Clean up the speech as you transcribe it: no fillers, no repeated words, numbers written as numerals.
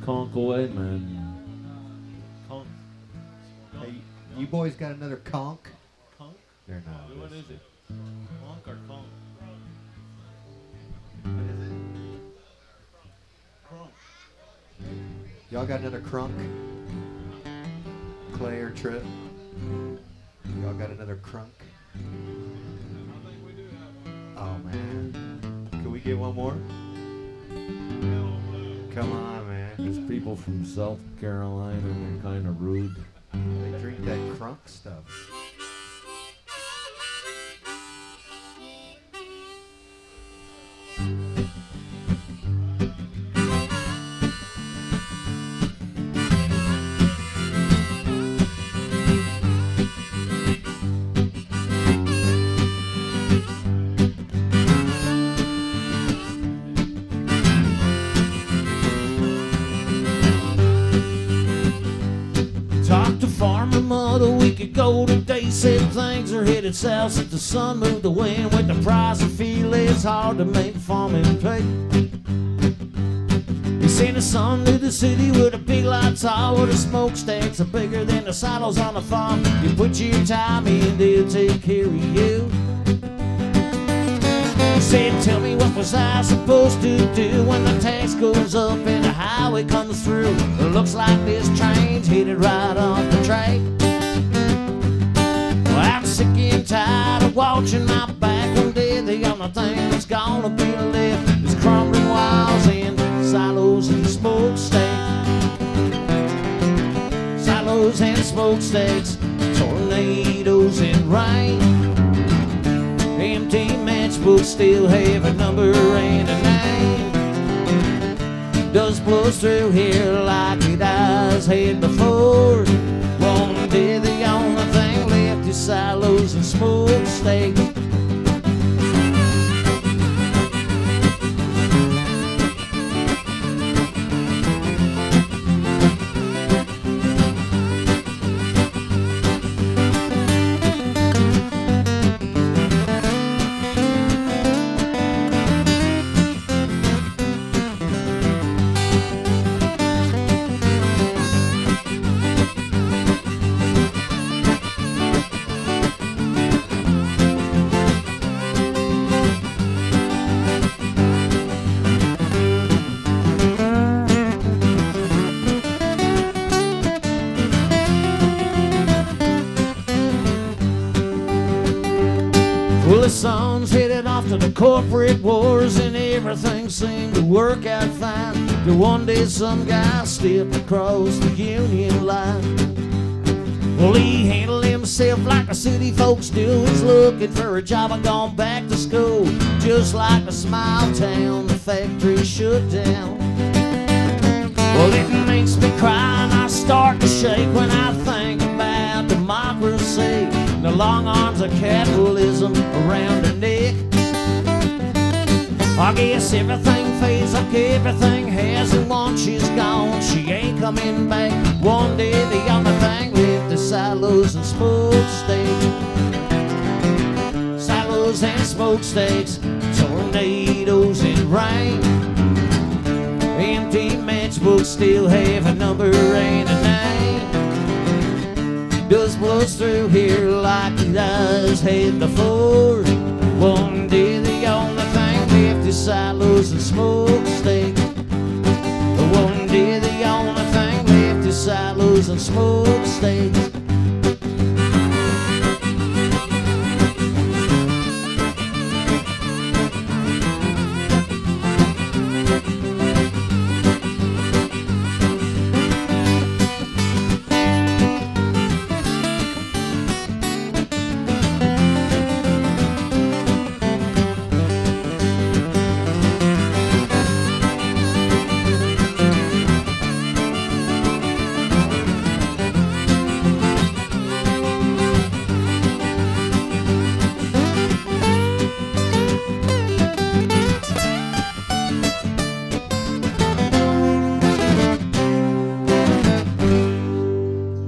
conk away, man. Conk. Hey, you boys got another conch? Conk? They're not. What is it? Conk or conk? What is it? Crunk. Y'all got another crunk? Clay or Trip? Y'all got another crunk? Oh man. Can we get one more? Come on, man. There's people from South Carolina, they're kind of rude. They drink that crunk stuff. Talked to Farmer Mother a week ago today. Said things are headed south since the sun moved the wind. With the price of fuel, it's hard to make farming pay. He sent his son to the city with a big light tall, where the smokestacks are bigger than the silos on the farm. You put your time in, they'll take care of you. He said, tell me, what was I supposed to do when the tax goes up and the highway comes through? It looks like this train's headed right off the track. Well, I'm sick and tired of watching my back. One day the only thing that's gonna be left is crumbling walls and silos and smokestacks. Silos and smokestacks, tornadoes and rain. Empty matchbooks still have a number and a name. Dust blows through here like it has had before. One day the only thing left is silos and smokestacks. Well, the son's headed off to the corporate wars, and everything seemed to work out fine. Till one day some guy stepped across the union line. Well, he handled himself like the city folks do. He's looking for a job and gone back to school. Just like a small town, the factory shut down. Well, it makes me cry and I start to shake when I think about democracy, the long arms of capitalism around her neck. I guess everything fades like everything has, and once she's gone, she ain't coming back. One day the only thing left is silos and smokestacks. Silos and smokestacks, tornadoes and rain. Empty matchbooks still have a number and a name. Dust blows through here like it has had before.